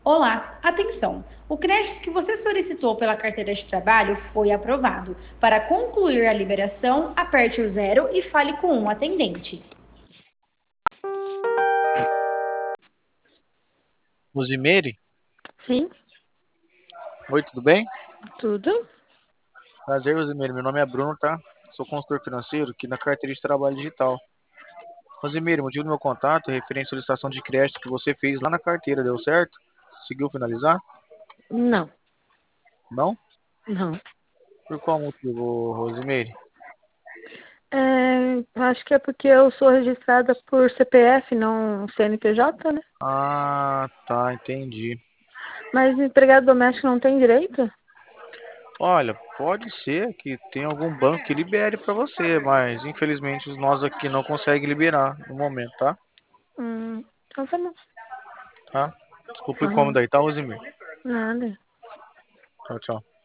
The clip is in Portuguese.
Olá, atenção! O crédito que você solicitou pela carteira de trabalho foi aprovado. Para concluir a liberação, aperte o zero e fale com um atendente. Rosemary? Sim, Oi, tudo bem? tudo. Prazer, Rosemary. Meu nome é Bruno, tá? Sou consultor financeiro aqui na carteira de trabalho digital. Rosemary, o motivo do meu contato é referente à solicitação de crédito que você fez lá na carteira, deu certo? Conseguiu finalizar? Não, Não? não. Por qual motivo, Rosemary? Acho que é porque eu sou registrada por CPF, não CNPJ, né? Ah, tá, entendi. Mas empregado doméstico não tem direito? Olha, pode ser que tenha algum banco que libere para você, mas infelizmente nós aqui não conseguem liberar no momento, tá? Então tá bom. Tá? Desculpa o incômodo Aham, aí, tá, Rosemary? nada. Tchau, tchau.